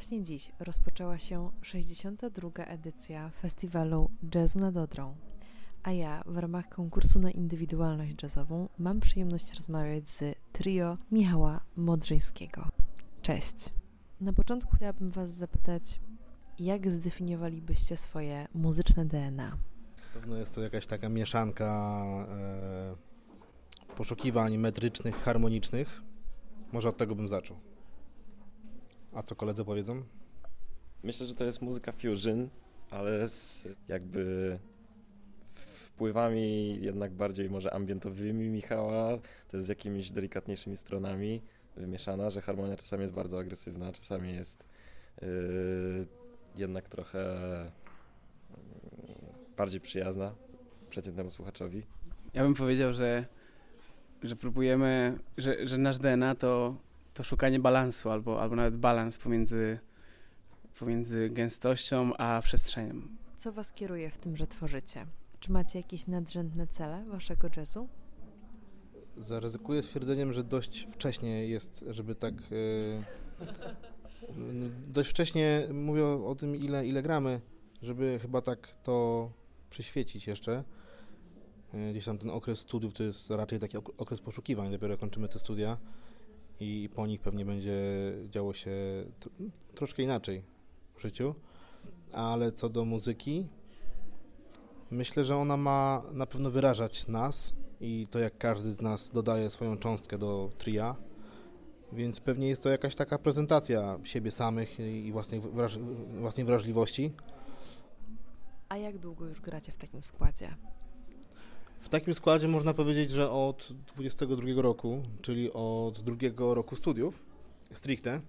Właśnie dziś rozpoczęła się 62. edycja festiwalu Jazzu nad Odrą, a ja w ramach konkursu na indywidualność jazzową mam przyjemność rozmawiać z trio Michała Modrzyńskiego. Cześć! Na początku chciałabym Was zapytać, jak zdefiniowalibyście swoje muzyczne DNA? Pewno jest to jakaś taka mieszanka poszukiwań metrycznych, harmonicznych. Może od tego bym zaczął. A co koledzy powiedzą? Myślę, że to jest muzyka fusion, ale z jakby wpływami jednak bardziej może ambientowymi Michała, to jest z jakimiś delikatniejszymi stronami wymieszana, że harmonia czasami jest bardzo agresywna, czasami jest jednak trochę bardziej przyjazna przeciętnemu słuchaczowi. Ja bym powiedział, że próbujemy, że nasz DNA to szukanie balansu albo nawet balans pomiędzy gęstością a przestrzenią. Co Was kieruje w tym, że tworzycie? Czy macie jakieś nadrzędne cele waszego jazzu? Zaryzykuję stwierdzeniem, że dość wcześnie jest, żeby tak... dość wcześnie mówię o tym, ile gramy, żeby chyba tak to przyświecić jeszcze. Gdzieś tam ten okres studiów to jest raczej taki okres poszukiwań, dopiero kończymy te studia i po nich pewnie będzie działo się troszkę inaczej w życiu. Ale co do muzyki, myślę, że ona ma na pewno wyrażać nas i to, jak każdy z nas dodaje swoją cząstkę do tria, więc pewnie jest to jakaś taka prezentacja siebie samych i własnej wrażliwości. A jak długo już gracie w takim składzie? W takim składzie można powiedzieć, że od 22 roku, czyli od drugiego roku studiów, stricte.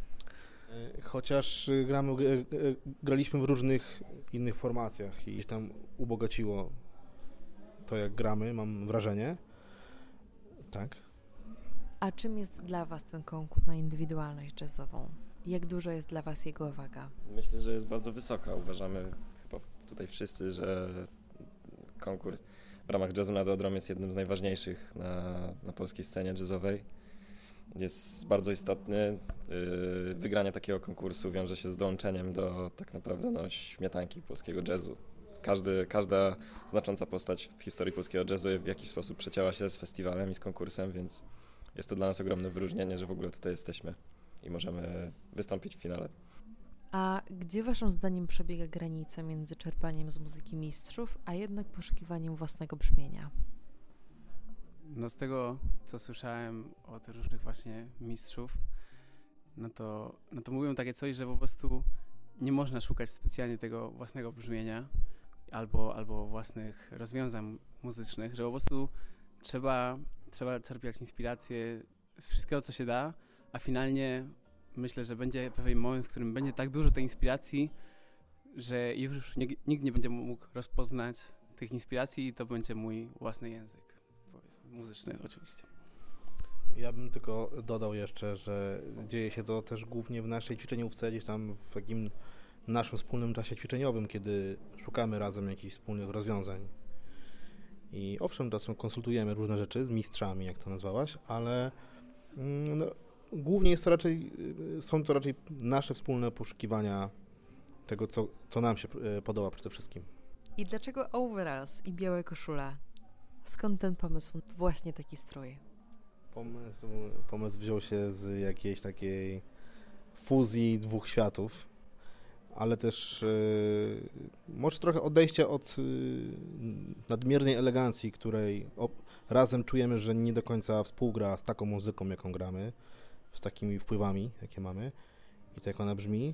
Chociaż graliśmy w różnych innych formacjach i tam ubogaciło to, jak gramy, mam wrażenie. Tak. A czym jest dla Was ten konkurs na indywidualność jazzową? Jak dużo jest dla Was jego waga? Myślę, że jest bardzo wysoka. Uważamy chyba tutaj wszyscy, że konkurs w ramach Jazzu nad Odrą jest jednym z najważniejszych na polskiej scenie jazzowej. Jest bardzo istotny. Wygranie takiego konkursu wiąże się z dołączeniem do tak naprawdę śmietanki polskiego jazzu. Każda znacząca postać w historii polskiego jazzu w jakiś sposób przecięła się z festiwalem i z konkursem, więc jest to dla nas ogromne wyróżnienie, że w ogóle tutaj jesteśmy i możemy wystąpić w finale. A gdzie Waszym zdaniem przebiega granica między czerpaniem z muzyki mistrzów, a jednak poszukiwaniem własnego brzmienia? No z tego, co słyszałem od różnych właśnie mistrzów, no to mówią takie coś, że po prostu nie można szukać specjalnie tego własnego brzmienia albo własnych rozwiązań muzycznych, że po prostu trzeba czerpać inspirację z wszystkiego, co się da, a finalnie myślę, że będzie pewien moment, w którym będzie tak dużo tej inspiracji, że już nikt nie będzie mógł rozpoznać tych inspiracji i to będzie mój własny język, muzyczny oczywiście. Ja bym tylko dodał jeszcze, że dzieje się to też głównie w naszej ćwiczeniówce, gdzieś tam w takim naszym wspólnym czasie ćwiczeniowym, kiedy szukamy razem jakichś wspólnych rozwiązań. I owszem, czasem konsultujemy różne rzeczy z mistrzami, jak to nazwałaś, ale głównie są to raczej nasze wspólne poszukiwania tego, co nam się podoba przede wszystkim. I dlaczego overalls i białe koszule? Skąd ten pomysł? Właśnie taki strój. Pomysł wziął się z jakiejś takiej fuzji dwóch światów, ale też może trochę odejście od nadmiernej elegancji, której razem czujemy, że nie do końca współgra z taką muzyką, jaką gramy, z takimi wpływami, jakie mamy i tak jak ona brzmi.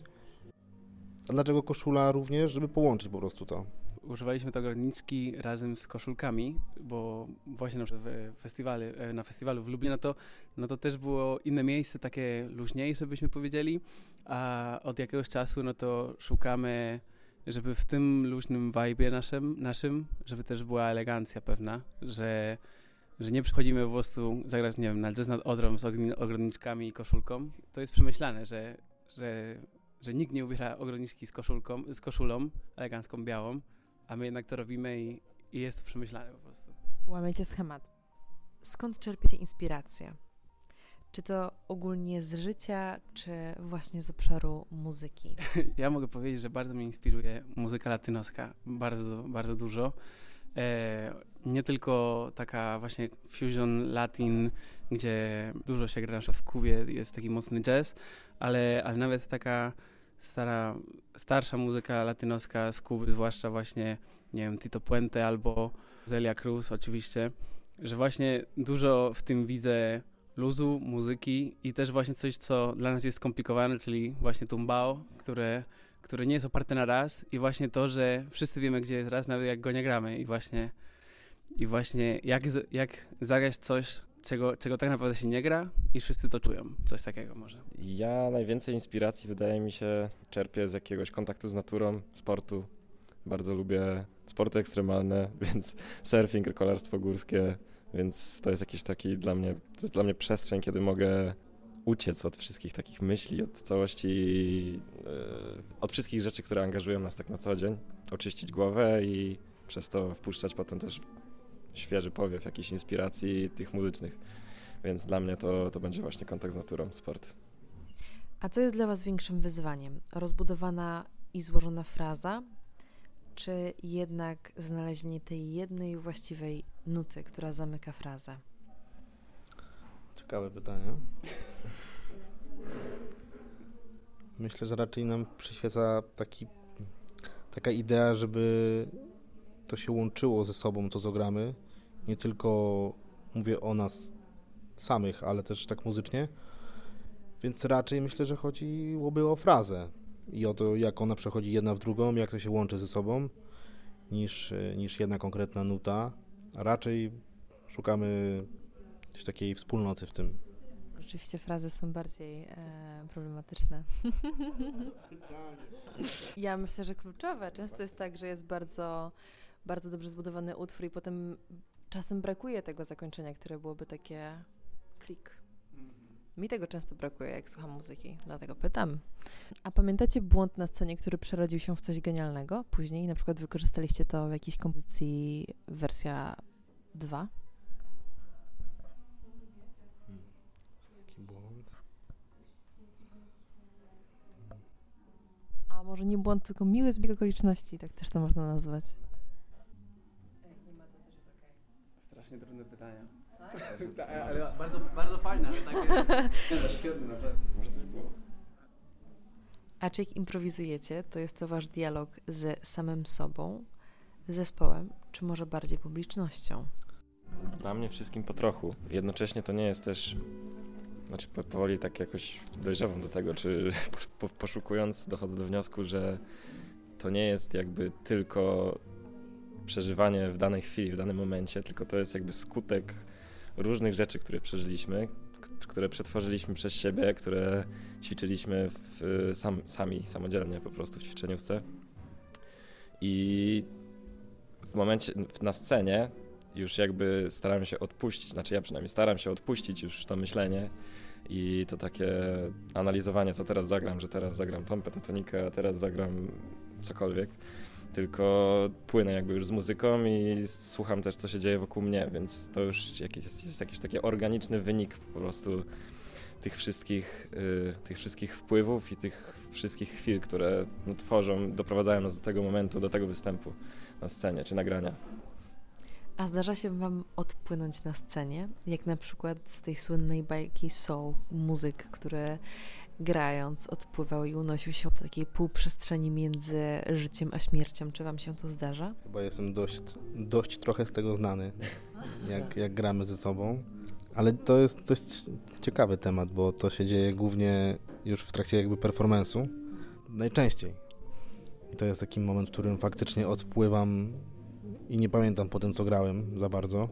A dlaczego koszula również? Żeby połączyć po prostu to. Używaliśmy tego ogrodniczki razem z koszulkami, bo właśnie na przykład na festiwalu w Lublinie, no to też było inne miejsce, takie luźniejsze byśmy powiedzieli, a od jakiegoś czasu no to szukamy, żeby w tym luźnym vibe'ie naszym, żeby też była elegancja pewna, że nie przychodzimy po prostu zagrać, nie wiem, na Jazz nad Odrą z ogrodniczkami i koszulką. To jest przemyślane, że nikt nie ubiera ogrodniczki z koszulą elegancką, białą, a my jednak to robimy i jest to przemyślane po prostu. Łamiecie schemat. Skąd czerpiecie inspirację? Czy to ogólnie z życia, czy właśnie z obszaru muzyki? Ja mogę powiedzieć, że bardzo mnie inspiruje muzyka latynoska, bardzo, bardzo dużo. Nie tylko taka właśnie fusion latin, gdzie dużo się gra, na przykład w Kubie jest taki mocny jazz, ale nawet taka starsza muzyka latynoska z Kuby, zwłaszcza właśnie, nie wiem, Tito Puente albo Celia Cruz oczywiście, że właśnie dużo w tym widzę luzu, muzyki i też właśnie coś, co dla nas jest skomplikowane, czyli właśnie tumbao, które nie jest oparte na raz i właśnie to, że wszyscy wiemy, gdzie jest raz, nawet jak go nie gramy i właśnie jak zagrać coś, czego tak naprawdę się nie gra i wszyscy to czują, coś takiego może. Ja najwięcej inspiracji, wydaje mi się, czerpię z jakiegoś kontaktu z naturą, sportu. Bardzo lubię sporty ekstremalne, więc surfing, kolarstwo górskie, więc to jest jakiś taki to jest dla mnie przestrzeń, kiedy mogę uciec od wszystkich takich myśli, od całości, od wszystkich rzeczy, które angażują nas tak na co dzień, oczyścić głowę i przez to wpuszczać potem też świeży powiew jakichś inspiracji tych muzycznych. Więc dla mnie to będzie właśnie kontakt z naturą, sport. A co jest dla was większym wyzwaniem? Rozbudowana i złożona fraza, czy jednak znalezienie tej jednej właściwej nuty, która zamyka frazę? Ciekawe pytanie. Myślę, że raczej nam przyświeca taka idea, żeby to się łączyło ze sobą, to co gramy. Nie tylko mówię o nas samych, ale też tak muzycznie. Więc raczej myślę, że chodziłoby o frazę i o to, jak ona przechodzi jedna w drugą, jak to się łączy ze sobą, niż jedna konkretna nuta. A raczej szukamy gdzieś takiej wspólnoty w tym. Rzeczywiście frazy są bardziej problematyczne. Ja myślę, że kluczowe. Często jest tak, że jest bardzo, bardzo dobrze zbudowany utwór i potem czasem brakuje tego zakończenia, które byłoby takie klik. Mi tego często brakuje, jak słucham muzyki, dlatego pytam. A pamiętacie błąd na scenie, który przerodził się w coś genialnego? Później na przykład wykorzystaliście to w jakiejś kompozycji wersja 2? Taki błąd. A może nie błąd, tylko miły zbieg okoliczności, tak też to można nazwać. Jak nie ma, to też jest okej. Strasznie trudne pytania. Tak? Ale bardzo, bardzo fajne, ale takie świetne naprawdę. Może coś było. A czy jak improwizujecie, to jest to wasz dialog z samym sobą, zespołem, czy może bardziej publicznością? Dla mnie wszystkim po trochu. Jednocześnie to nie jest też, znaczy powoli tak jakoś dojrzewam do tego, czy poszukując dochodzę do wniosku, że to nie jest jakby tylko przeżywanie w danej chwili, w danym momencie, tylko to jest jakby skutek różnych rzeczy, które przeżyliśmy, które przetworzyliśmy przez siebie, które ćwiczyliśmy samodzielnie po prostu w ćwiczeniówce. I w momencie, na scenie już jakby staram się odpuścić, znaczy ja przynajmniej staram się odpuścić już to myślenie i to takie analizowanie, co teraz zagram, że teraz zagram tą pentatonikę, a teraz zagram cokolwiek. Tylko płynę jakby już z muzyką i słucham też, co się dzieje wokół mnie, więc to już jest jakiś taki organiczny wynik po prostu tych wszystkich wpływów i tych wszystkich chwil, które doprowadzają nas do tego momentu, do tego występu na scenie czy nagrania. A zdarza się wam odpłynąć na scenie, jak na przykład z tej słynnej bajki Soul, muzyk, który grając odpływał i unosił się w takiej półprzestrzeni między życiem a śmiercią. Czy wam się to zdarza? Chyba jestem dość trochę z tego znany, jak gramy ze sobą. Ale to jest dość ciekawy temat, bo to się dzieje głównie już w trakcie jakby performance'u. Najczęściej. I to jest taki moment, w którym faktycznie odpływam i nie pamiętam po tym, co grałem za bardzo.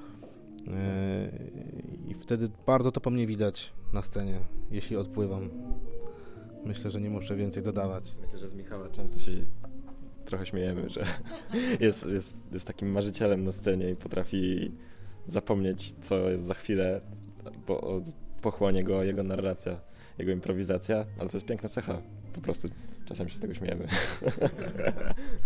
I wtedy bardzo to po mnie widać na scenie, jeśli odpływam. Myślę, że nie muszę więcej dodawać. Myślę, że z Michała często się trochę śmiejemy, że jest takim marzycielem na scenie i potrafi zapomnieć, co jest za chwilę, bo pochłonie go jego narracja, jego improwizacja, ale to jest piękna cecha. Po prostu czasem się z tego śmiejemy. I moje ostatnie pytanie na dziś to, gdzie wam się najmilej gra? Czy to w klubach, czy to w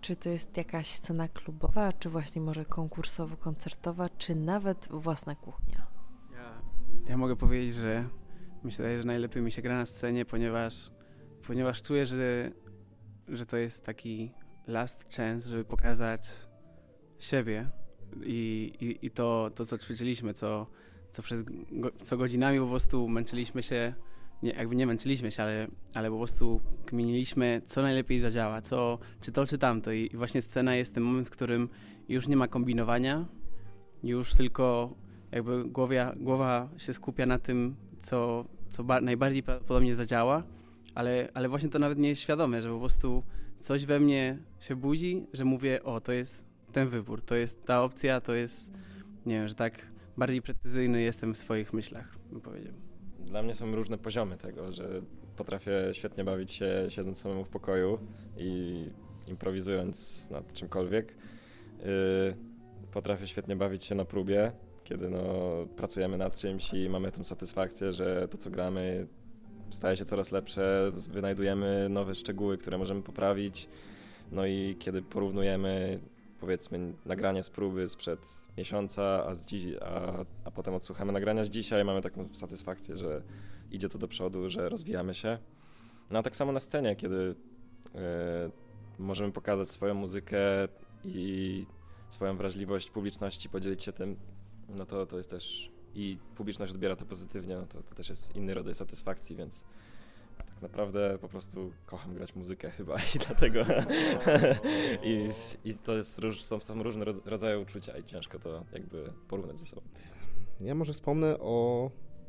Czy to jest jakaś scena klubowa, czy właśnie może konkursowo-koncertowa, czy nawet własna kuchnia? Ja mogę powiedzieć, że myślę, że najlepiej mi się gra na scenie, ponieważ czuję, że to jest taki last chance, żeby pokazać siebie i to co ćwiczyliśmy, co godzinami po prostu męczyliśmy się, nie męczyliśmy się, ale po prostu kminiliśmy, co najlepiej zadziała, czy to, czy tamto. I właśnie scena jest ten moment, w którym już nie ma kombinowania, już tylko jakby głowa się skupia na tym, co najbardziej prawdopodobnie zadziała, ale właśnie to nawet nie jest świadome, że po prostu coś we mnie się budzi, że mówię, to jest ten wybór, to jest ta opcja, to jest, nie wiem, że tak bardziej precyzyjny jestem w swoich myślach, bym powiedział. Dla mnie są różne poziomy tego, że potrafię świetnie bawić się siedząc samemu w pokoju i improwizując nad czymkolwiek. Potrafię świetnie bawić się na próbie, kiedy pracujemy nad czymś i mamy tę satysfakcję, że to, co gramy, staje się coraz lepsze, wynajdujemy nowe szczegóły, które możemy poprawić. No i kiedy porównujemy, powiedzmy, nagranie z próby sprzed miesiąca, a potem odsłuchamy nagrania z dzisiaj, mamy taką satysfakcję, że idzie to do przodu, że rozwijamy się. No a tak samo na scenie, kiedy możemy pokazać swoją muzykę i swoją wrażliwość publiczności, podzielić się tym, no to jest też i publiczność odbiera to pozytywnie, no to też jest inny rodzaj satysfakcji, więc tak naprawdę po prostu kocham grać muzykę chyba i dlatego i to jest są różne rodzaje uczucia i ciężko to jakby porównać ze sobą. Ja może wspomnę o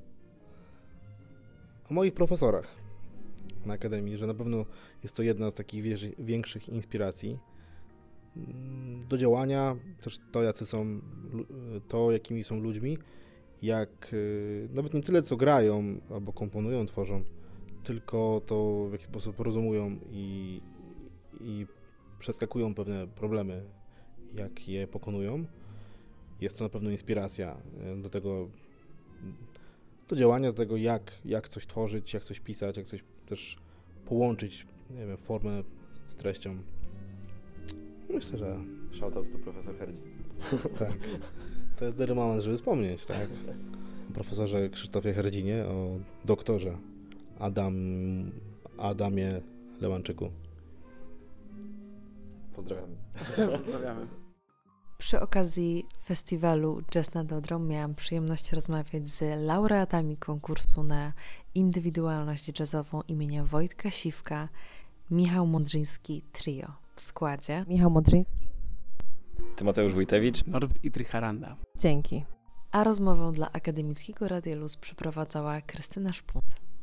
moich profesorach na Akademii, że na pewno jest to jedna z takich większych inspiracji do działania, też to jakimi są ludźmi, jak nawet nie tyle co grają albo komponują, tworzą, tylko to w jaki sposób rozumują i przeskakują pewne problemy, jak je pokonują. Jest to na pewno inspiracja do działania, do tego jak coś tworzyć, jak coś pisać, jak coś też połączyć, nie wiem, formę z treścią. Myślę, że... Shoutout to profesor Herdzin. Tak. To jest dobry moment, żeby wspomnieć, tak? O profesorze Krzysztofie Herdzinie, o doktorze Adamie Lewanczyku. Pozdrawiamy. Pozdrawiamy. Przy okazji festiwalu Jazz nad Odrą miałam przyjemność rozmawiać z laureatami konkursu na indywidualność jazzową imienia Wojtka Siwka, Michał Modrzyński Trio. W składzie Michał Modrzyński, Tymoteusz Wójtewicz, Norbert Itrycharanda. Dzięki. A rozmowę dla Akademickiego Radia Luz przeprowadzała Krystyna Szpuc.